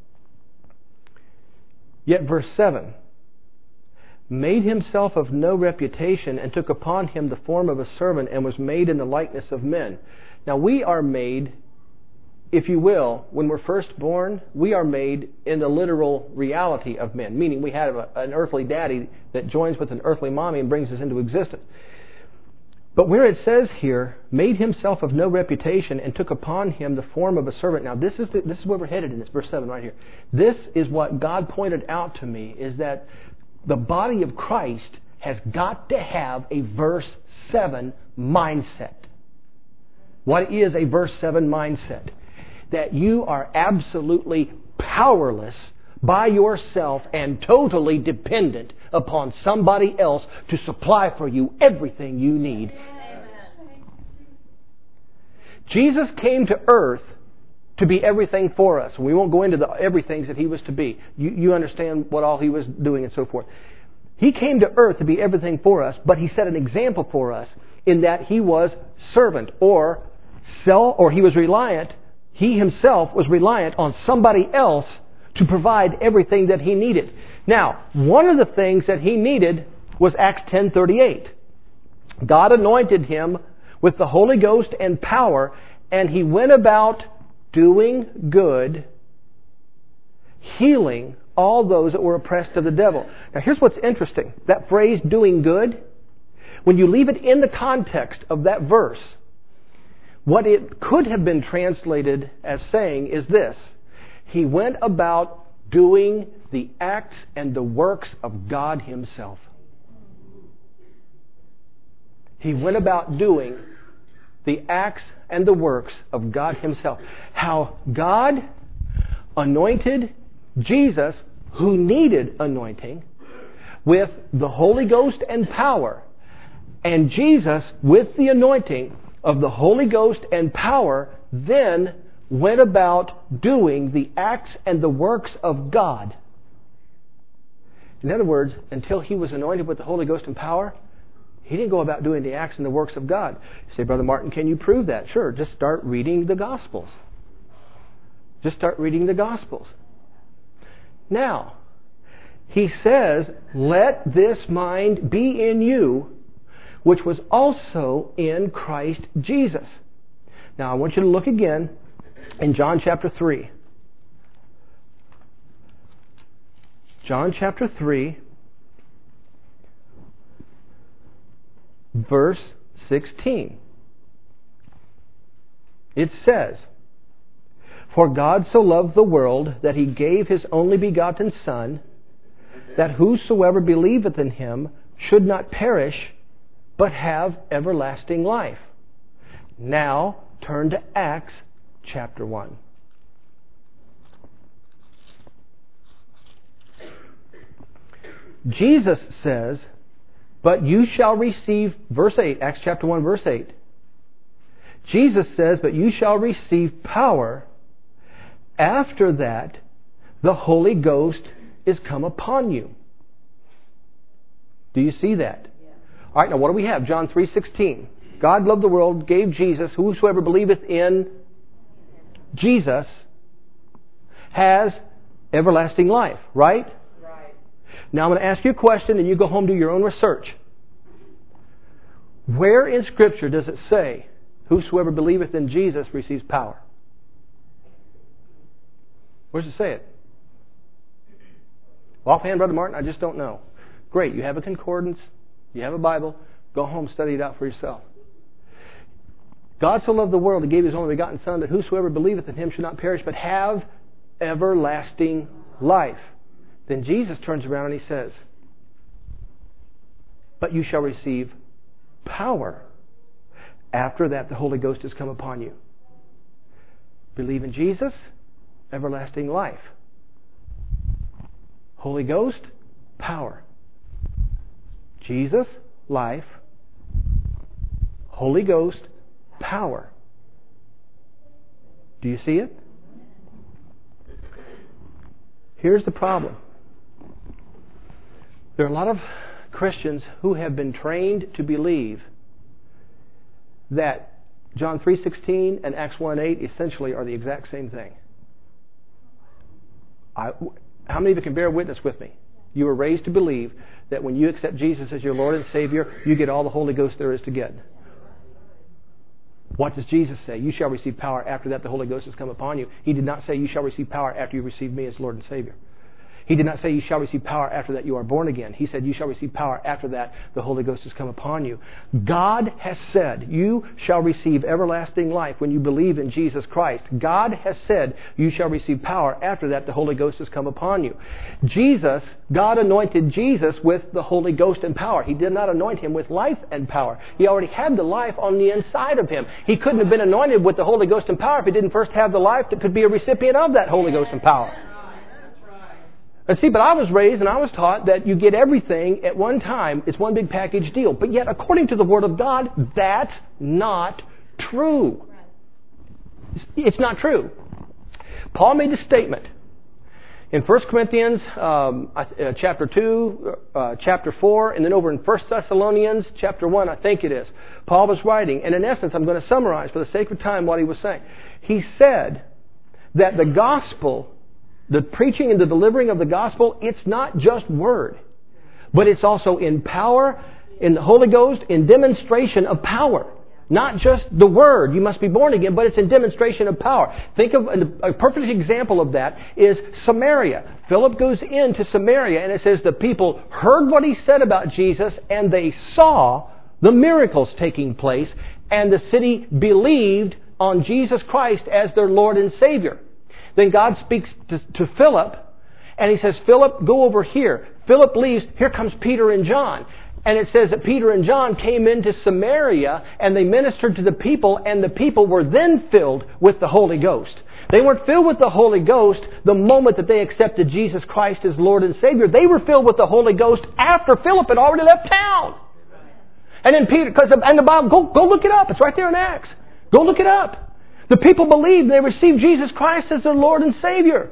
Yet verse seven, made Himself of no reputation and took upon Him the form of a servant and was made in the likeness of men. Now we are made, if you will, when we're first born, we are made in the literal reality of men, meaning we have a, an earthly daddy that joins with an earthly mommy and brings us into existence. But where it says here, made Himself of no reputation and took upon Him the form of a servant. Now this is the, this is where we're headed in this verse seven right here. This is what God pointed out to me, is that the body of Christ has got to have a verse seven mindset. What is a verse seven mindset? That you are absolutely powerless by yourself and totally dependent upon somebody else to supply for you everything you need. Amen. Jesus came to earth to be everything for us. We won't go into the everythings that He was to be. You, you understand what all He was doing and so forth. He came to earth to be everything for us, but He set an example for us in that He was servant or sell, or He was reliant. He Himself was reliant on somebody else to provide everything that He needed. Now, one of the things that He needed was Acts ten thirty-eight. God anointed Him with the Holy Ghost and power, and He went about doing good, healing all those that were oppressed of the devil. Now here's what's interesting. That phrase, doing good, when you leave it in the context of that verse, what it could have been translated as saying is this: He went about doing the acts and the works of God Himself. He went about doing the acts and the works of God Himself. How God anointed Jesus, who needed anointing, with the Holy Ghost and power. And Jesus, with the anointing of the Holy Ghost and power, then went about doing the acts and the works of God. In other words, until He was anointed with the Holy Ghost and power, He didn't go about doing the acts and the works of God. You say, Brother Martin, can you prove that? Sure, just start reading the Gospels. Just start reading the Gospels. Now, He says, let this mind be in you, which was also in Christ Jesus. Now, I want you to look again in John chapter three. John chapter three, verse sixteen. It says, for God so loved the world that He gave His only begotten Son, that whosoever believeth in Him should not perish, but have everlasting life. Now, turn to Acts chapter one. Jesus says, but you shall receive, verse eight, Acts chapter one, verse eight. Jesus says, but you shall receive power after that the Holy Ghost is come upon you. Do you see that? Yeah. All right, now what do we have? John three sixteen. God loved the world, gave Jesus, whosoever believeth in Jesus, has everlasting life, right? Right. Now I'm going to ask you a question and you go home do your own research. Where in Scripture does it say, whosoever believeth in Jesus receives power? Where does it say it? Offhand, Brother Martin, I just don't know. Great, you have a concordance, you have a Bible, go home, study it out for yourself. God so loved the world, He gave His only begotten Son, that whosoever believeth in Him should not perish, but have everlasting life. Then Jesus turns around and He says, but you shall receive power. After that, the Holy Ghost has come upon you. Believe in Jesus, everlasting life. Holy Ghost, power. Jesus, life. Holy Ghost, power. Do you see it? Here's the problem. There are a lot of Christians who have been trained to believe that John three sixteen and Acts one eight essentially are the exact same thing. I, how many of you can bear witness with me? You were raised to believe that when you accept Jesus as your Lord and Savior, you get all the Holy Ghost there is to get. What does Jesus say? You shall receive power. After that, the Holy Ghost has come upon you. He did not say you shall receive power after you receive me as Lord and Savior. He did not say you shall receive power after that you are born again. He said you shall receive power after that the Holy Ghost has come upon you. God has said you shall receive everlasting life when you believe in Jesus Christ. God has said you shall receive power after that the Holy Ghost has come upon you. Jesus, God anointed Jesus with the Holy Ghost and power. He did not anoint Him with life and power. He already had the life on the inside of Him. He couldn't have been anointed with the Holy Ghost and power if He didn't first have the life that could be a recipient of that Holy Ghost and power. And see, but I was raised and I was taught that you get everything at one time. It's one big package deal. But yet, according to the Word of God, that's not true. It's not true. Paul made the statement in First Corinthians um, uh, chapter two, uh, chapter four, and then over in First Thessalonians chapter one, I think it is. Paul was writing, and in essence, I'm going to summarize for the sake of time what he was saying. He said that the gospel, the preaching and the delivering of the gospel, it's not just word, but it's also in power, in the Holy Ghost, in demonstration of power. Not just the word, you must be born again, but it's in demonstration of power. Think of a perfect example of that is Samaria. Philip goes into Samaria and it says the people heard what he said about Jesus and they saw the miracles taking place and the city believed on Jesus Christ as their Lord and Savior. Then God speaks to, to Philip and He says, Philip, go over here. Philip leaves. Here comes Peter and John. And it says that Peter and John came into Samaria and they ministered to the people and the people were then filled with the Holy Ghost. They weren't filled with the Holy Ghost the moment that they accepted Jesus Christ as Lord and Savior. They were filled with the Holy Ghost after Philip had already left town. And then Peter, because and the Bible, go, go look it up. It's right there in Acts. Go look it up. The people believed they received Jesus Christ as their Lord and Savior.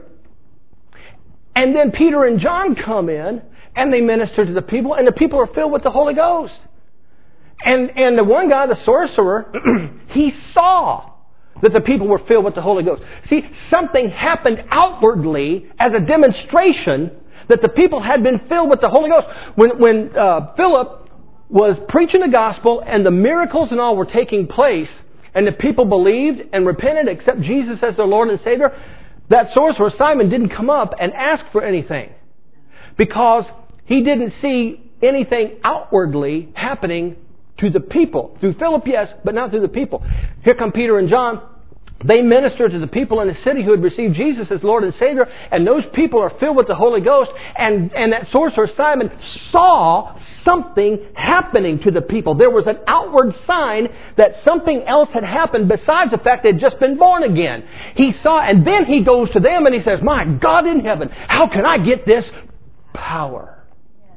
And then Peter and John come in and they minister to the people and the people are filled with the Holy Ghost. And, and the one guy, the sorcerer, he saw that the people were filled with the Holy Ghost. See, something happened outwardly as a demonstration that the people had been filled with the Holy Ghost. When, when uh, Philip was preaching the gospel and the miracles and all were taking place, and the people believed and repented, accept Jesus as their Lord and Savior, that sorcerer, Simon, didn't come up and ask for anything. Because he didn't see anything outwardly happening to the people. Through Philip, yes, but not through the people. Here come Peter and John. They ministered to the people in the city who had received Jesus as Lord and Savior, and those people are filled with the Holy Ghost, and, and that sorcerer Simon saw something happening to the people. There was an outward sign that something else had happened besides the fact they'd just been born again. He saw, and then he goes to them and he says, my God in heaven, how can I get this power?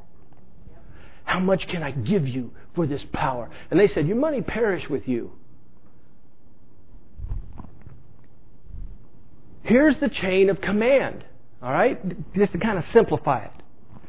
How much can I give you for this power? And they said, your money perish with you. Here's the chain of command. All right? Just to kind of simplify it.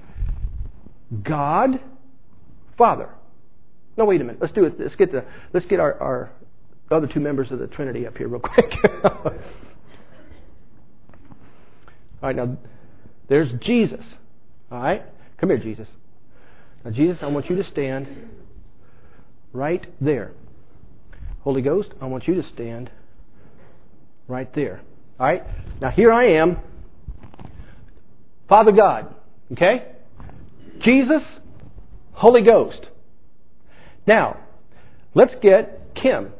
God, Father. No, wait a minute. Let's do it. Let's get the let's get our, our other two members of the Trinity up here real quick. All right, now, there's Jesus. All right? Come here, Jesus. Now, Jesus, I want you to stand right there. Holy Ghost, I want you to stand right there. All right? Now, here I am. Father God. Okay? Jesus, Holy Ghost. Now, let's get Kim.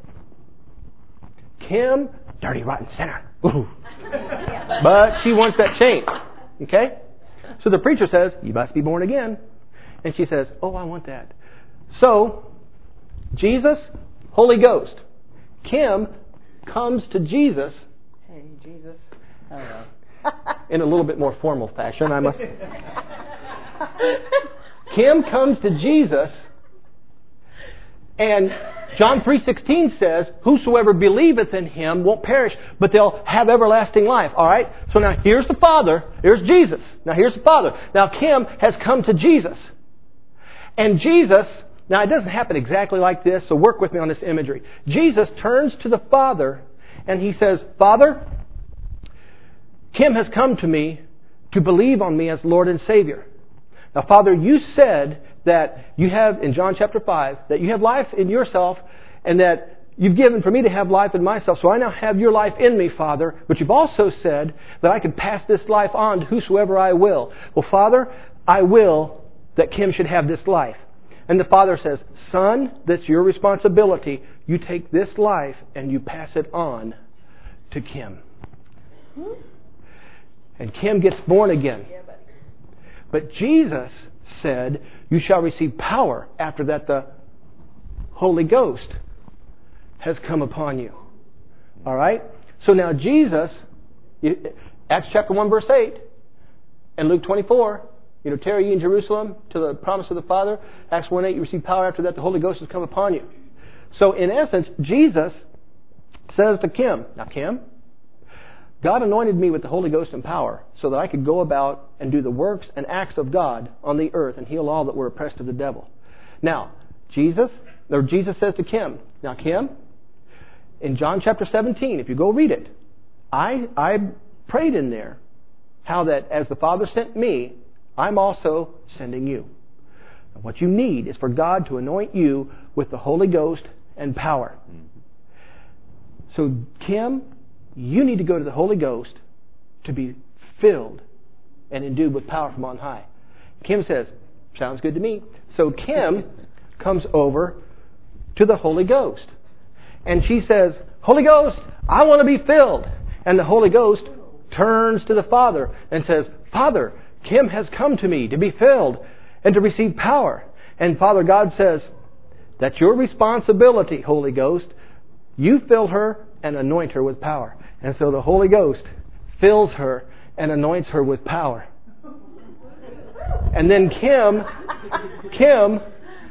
Kim, dirty, rotten sinner. Ooh. But she wants that change. Okay? So the preacher says, you must be born again. And she says, oh, I want that. So, Jesus, Holy Ghost. Kim comes to Jesus. Hey, Jesus. Hello. In a little bit more formal fashion, I must. Kim comes to Jesus, and John three sixteen says, whosoever believeth in Him won't perish, but they'll have everlasting life. All right? So now here's the Father. Here's Jesus. Now here's the Father. Now Kim has come to Jesus. And Jesus, now it doesn't happen exactly like this, so work with me on this imagery. Jesus turns to the Father and He says, Father, Kim has come to me to believe on me as Lord and Savior. Now, Father, you said that you have, in John chapter five, that you have life in yourself and that you've given for me to have life in myself. So I now have your life in me, Father. But you've also said that I can pass this life on to whosoever I will. Well, Father, I will that Kim should have this life. And the Father says, Son, that's your responsibility. You take this life and you pass it on to Kim. And Kim gets born again. But Jesus said, you shall receive power after that the Holy Ghost has come upon you. All right? So now Jesus, Acts chapter one, verse eight, and Luke twenty-four, you know, tarry ye in Jerusalem to the promise of the Father. Acts one eight, you receive power after that the Holy Ghost has come upon you. So in essence, Jesus says to Kim, now Kim, God anointed me with the Holy Ghost and power so that I could go about and do the works and acts of God on the earth and heal all that were oppressed of the devil. Now, Jesus, or Jesus says to Kim, now Kim, in John chapter seventeen, if you go read it, I, I prayed in there how that as the Father sent me, I'm also sending you. And what you need is for God to anoint you with the Holy Ghost and power. So, Kim, you need to go to the Holy Ghost to be filled and endued with power from on high. Kim says, sounds good to me. So Kim comes over to the Holy Ghost. And she says, Holy Ghost, I want to be filled. And the Holy Ghost turns to the Father and says, Father, Kim has come to me to be filled and to receive power. And Father God says, that's your responsibility, Holy Ghost. You fill her and anoint her with power. And so the Holy Ghost fills her and anoints her with power. And then Kim, Kim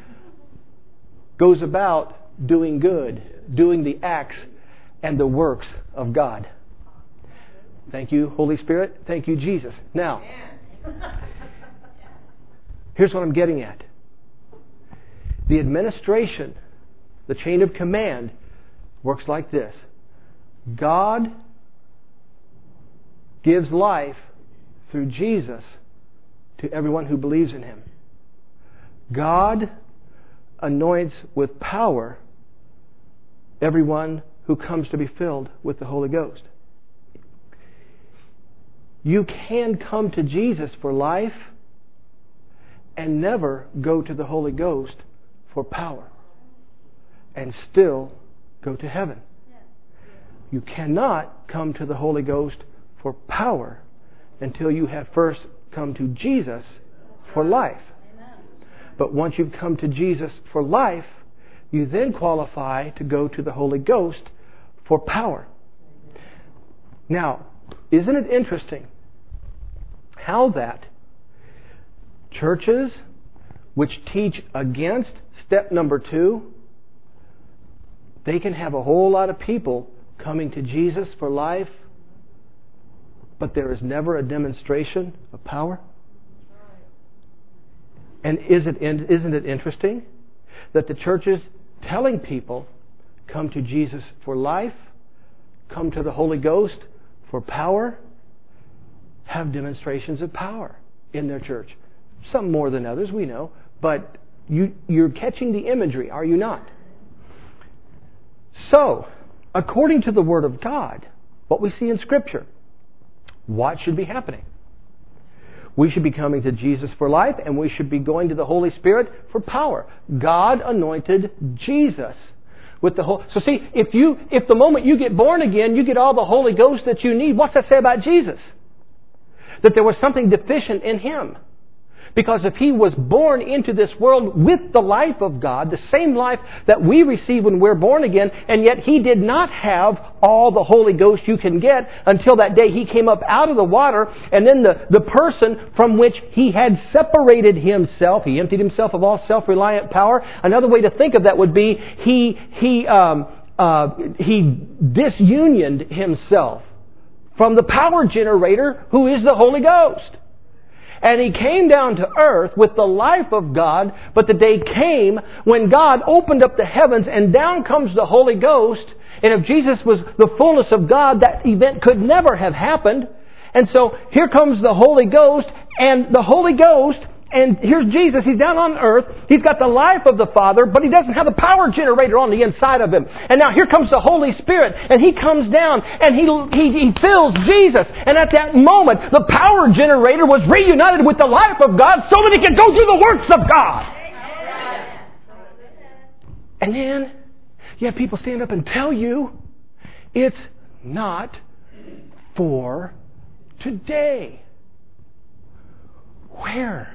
goes about doing good, doing the acts and the works of God. Thank you, Holy Spirit. Thank you, Jesus. Now, here's what I'm getting at. The administration, the chain of command, works like this. God gives life through Jesus to everyone who believes in Him. God anoints with power everyone who comes to be filled with the Holy Ghost. You can come to Jesus for life and never go to the Holy Ghost for power and still go to heaven. You cannot come to the Holy Ghost for power until you have first come to Jesus for life. But once you've come to Jesus for life, you then qualify to go to the Holy Ghost for power. Now, isn't it interesting how that churches which teach against step number two, they can have a whole lot of people coming to Jesus for life, but there is never a demonstration of power? And is it, isn't it interesting that the churches telling people, come to Jesus for life, come to the Holy Ghost for power, have demonstrations of power in their church. Some more than others, we know. But you, you're catching the imagery, are you not? So, according to the Word of God, what we see in Scripture, what should be happening? We should be coming to Jesus for life, and we should be going to the Holy Spirit for power. God anointed Jesus with the whole. So see, if you, if the moment you get born again, you get all the Holy Ghost that you need, what's that say about Jesus? That there was something deficient in Him. Because if He was born into this world with the life of God, the same life that we receive when we're born again, and yet He did not have all the Holy Ghost you can get until that day He came up out of the water, and then the, the person from which He had separated Himself, He emptied Himself of all self-reliant power. Another way to think of that would be He, he, um, uh, he disunioned Himself from the power generator who is the Holy Ghost. And He came down to earth with the life of God, but the day came when God opened up the heavens and down comes the Holy Ghost. And if Jesus was the fullness of God, that event could never have happened. And so here comes the Holy Ghost, and the Holy Ghost, and here's Jesus, He's down on earth, He's got the life of the Father, but He doesn't have a power generator on the inside of Him. And now here comes the Holy Spirit, and He comes down, and He, he, he fills Jesus. And at that moment, the power generator was reunited with the life of God so that He could go do the works of God. And then, you have people stand up and tell you, it's not for today. Where?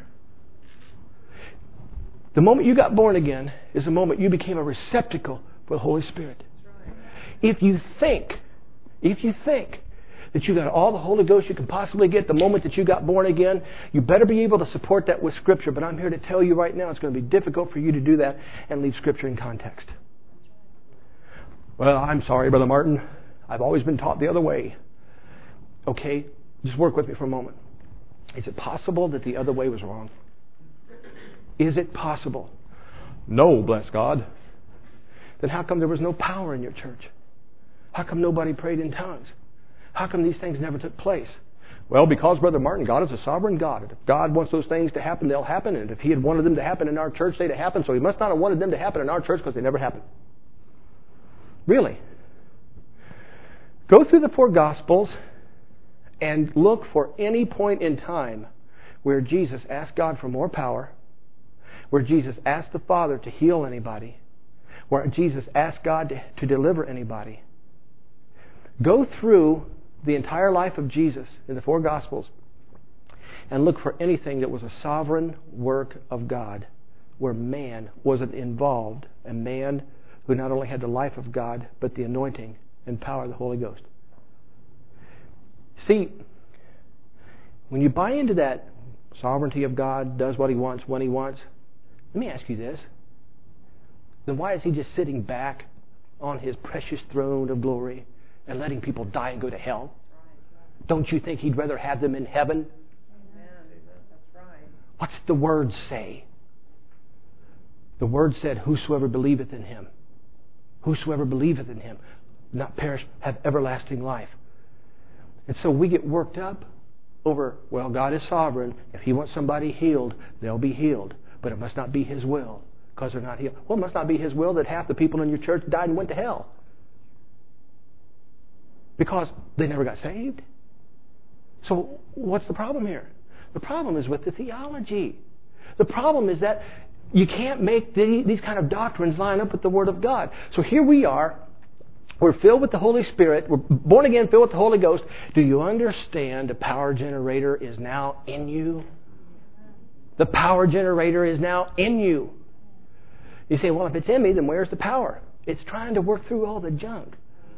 The moment you got born again is the moment you became a receptacle for the Holy Spirit. If you think, if you think that you got all the Holy Ghost you can possibly get the moment that you got born again, you better be able to support that with Scripture. But I'm here to tell you right now, it's going to be difficult for you to do that and leave Scripture in context. Well, I'm sorry, Brother Martin. I've always been taught the other way. Okay, just work with me for a moment. Is it possible that the other way was wrong? Is it possible? No, bless God. Then how come there was no power in your church? How come nobody prayed in tongues? How come these things never took place? Well, because, Brother Martin, God is a sovereign God. If God wants those things to happen, they'll happen. And if He had wanted them to happen in our church, they'd have happened. So He must not have wanted them to happen in our church because they never happened. Really? Go through the four Gospels and look for any point in time where Jesus asked God for more power, where Jesus asked the Father to heal anybody, where Jesus asked God to, to deliver anybody. Go through the entire life of Jesus in the four Gospels and look for anything that was a sovereign work of God, where man wasn't involved, a man who not only had the life of God, but the anointing and power of the Holy Ghost. See, when you buy into that sovereignty of God, does what He wants when He wants, let me ask you this. Then why is He just sitting back on His precious throne of glory and letting people die and go to hell? Don't you think He'd rather have them in heaven? Amen. That's right. What's the Word say? The Word said, whosoever believeth in Him, whosoever believeth in Him, not perish, have everlasting life. And so we get worked up over, well, God is sovereign. If He wants somebody healed, they'll be healed. But it must not be His will because they're not healed. Well, it must not be His will that half the people in your church died and went to hell because they never got saved. So what's the problem here? The problem is with the theology. The problem is that you can't make the, these kind of doctrines line up with the Word of God. So here we are. We're filled with the Holy Spirit. We're born again, filled with the Holy Ghost. Do you understand the power generator is now in you? The power generator is now in you. You say, well, if it's in me, then where's the power? It's trying to work through all the junk.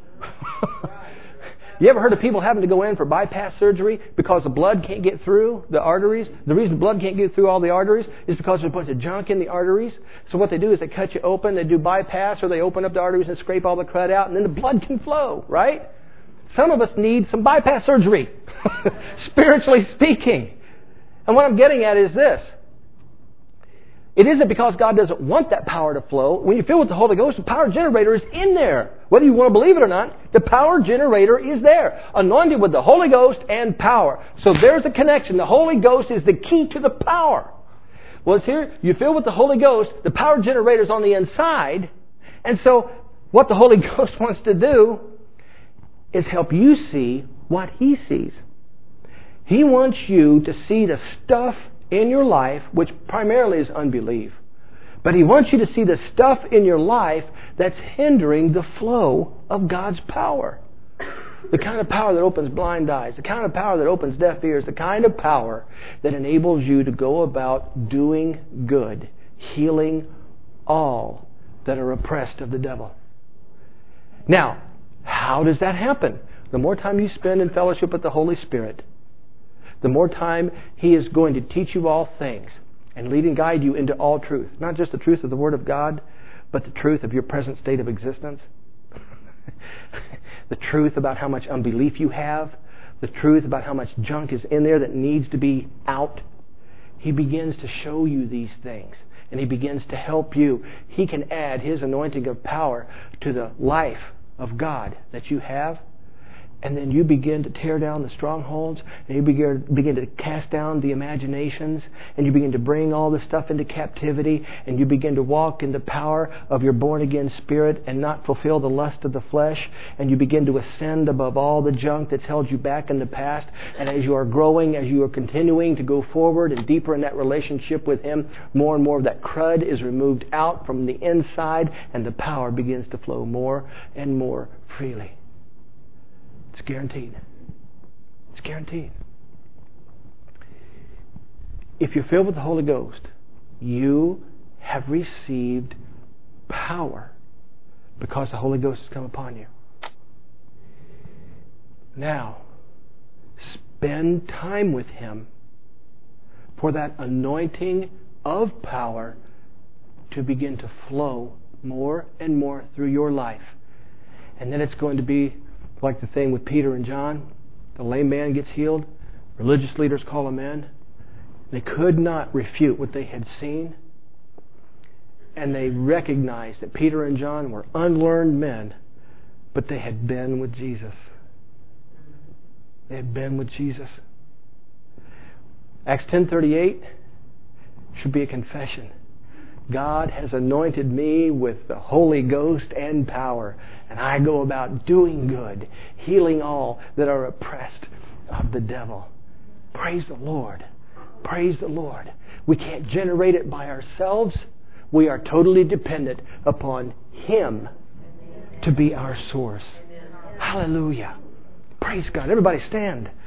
You ever heard of people having to go in for bypass surgery because the blood can't get through the arteries? The reason blood can't get through all the arteries is because there's a bunch of junk in the arteries. So what they do is they cut you open, they do bypass, or they open up the arteries and scrape all the crud out, and then the blood can flow, right? Some of us need some bypass surgery, spiritually speaking. And what I'm getting at is this. It isn't because God doesn't want that power to flow. When you're filled with the Holy Ghost, the power generator is in there. Whether you want to believe it or not, the power generator is there. Anointed with the Holy Ghost and power. So there's a connection. The Holy Ghost is the key to the power. Well, it's here. You're filled with the Holy Ghost. The power generator is on the inside. And so what the Holy Ghost wants to do is help you see what He sees. He wants you to see the stuff in your life, which primarily is unbelief. But He wants you to see the stuff in your life that's hindering the flow of God's power. The kind of power that opens blind eyes, the kind of power that opens deaf ears, the kind of power that enables you to go about doing good, healing all that are oppressed of the devil. Now, how does that happen? The more time you spend in fellowship with the Holy Spirit, the more time He is going to teach you all things and lead and guide you into all truth. Not just the truth of the Word of God, but the truth of your present state of existence. The truth about how much unbelief you have. The truth about how much junk is in there that needs to be out. He begins to show you these things. And He begins to help you. He can add His anointing of power to the life of God that you have. And then you begin to tear down the strongholds, and you begin, begin to cast down the imaginations, and you begin to bring all this stuff into captivity, and you begin to walk in the power of your born-again spirit and not fulfill the lust of the flesh, and you begin to ascend above all the junk that's held you back in the past. And as you are growing, as you are continuing to go forward and deeper in that relationship with Him, more and more of that crud is removed out from the inside, and the power begins to flow more and more freely. It's guaranteed. It's guaranteed. If you're filled with the Holy Ghost, you have received power because the Holy Ghost has come upon you. Now, spend time with Him for that anointing of power to begin to flow more and more through your life. And then it's going to be like the thing with Peter and John. The lame man gets healed. Religious leaders call him in. They could not refute what they had seen. And they recognized that Peter and John were unlearned men, but they had been with Jesus. They had been with Jesus. Acts ten thirty-eight should be a confession. God has anointed me with the Holy Ghost and power, and I go about doing good, healing all that are oppressed of the devil. Praise the Lord. Praise the Lord. We can't generate it by ourselves. We are totally dependent upon Him to be our source. Hallelujah. Praise God. Everybody stand.